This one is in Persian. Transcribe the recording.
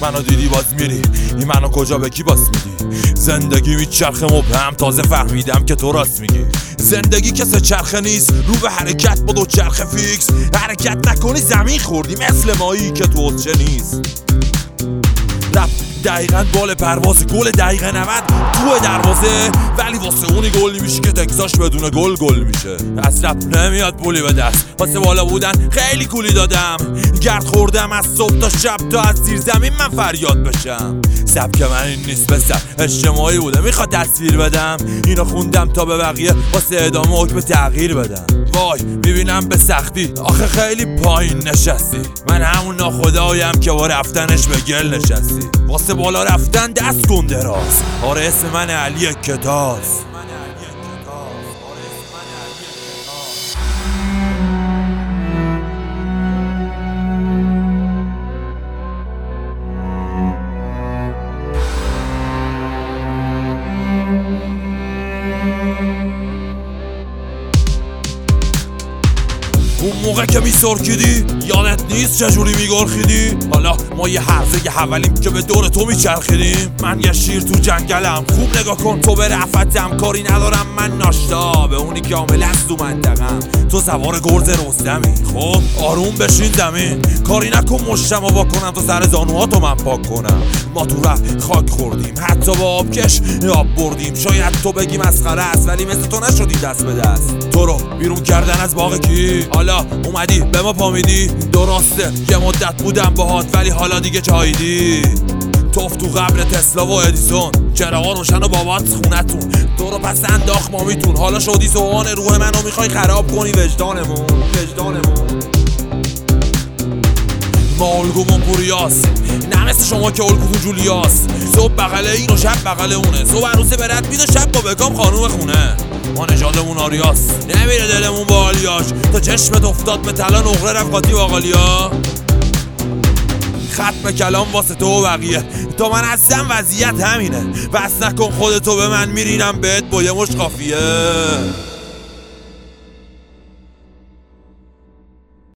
منو دیدی باز میری، این منو کجا به کی باز میدی؟ زندگی میچرخه مبهم، تازه فهمیدم که تو راست میگی. زندگی که سه چرخه نیست، رو به حرکت با دو چرخه فیکس. حرکت نکنی زمین خوردی مثل مایی که تو حوضچه نیست. رپ دقیقاً بال پرواز، گل دقیقه 90 تو دروازه، ولی واسه اونی گل نمیشه که تکساش بدون گل میشه. از رپ نمیاد پولی به دست، واسه بالا بودن خیلی کولی دادم. گرد خوردم از صبح تا شب تا از زیر زمین من فریاد بشم. سبک من این نیست بسر اجتماعی بوده، میخواد تصویر بدم. اینو خوندم تا به بقیه واسه ادامه حکم تغییر بدم. وای میبینم به سختی آخه خیلی پایین نشستی. من همون ناخداییم که با رفتنش به گل نشستی. واسه بالا رفتن دست کن دراز، آره اسم من علی کتاز. اون موقع که میسرکیدی یادت نیست چجوری میگرخیدی؟ حالا ما یه هرزه حولیم که به دور تو میچرخیدیم. من یه شیر تو جنگلم، خوب نگاه کن تو به رفتم. کاری ندارم من ناشتا به اونی که عامل است تو منطقم. تو سوار گرز رستمی، خب آروم بشین زمین. کاری نکن مشتمو با کنم تو سر زانوهاتو من پاک کنم. ما تو ره خاک خوردیم، حتی با آبکش آب بردیم. شاید تو بگی مسخره است، ولی مثل تو نشدی دست به دست. تو رو بیرون کردن از باغ کی؟ حالا اومدی به ما پامیدی. درسته یه مدت بودم باهات، ولی حالا دیگه چاییدی. توف تو قبر تسلا و ادیسون، چراغا روشن و بابات خونتون. تو رو پس انداخت مامیتون، حالا شدی سوهان روح منو میخوای خراب کنی. وجدانمون ما الگومون پوریاست، نه مثل شما که الگوتون جولیاست. صبح بغل این و شب بغل اونه، صبح عروسه برد بید و شب با بکام خانوم خونه. ما نژادمون آریاست، نمیره دلمون با آلیاش. تا چشمت افتاد به طلا نقره رفت قاطی باقالیا. ختم کلام واسه تو و بقیه، تا من هستم وضعیت همینه. بس نکن خودتو به من، میرینم بهت با یه مشت قافیه.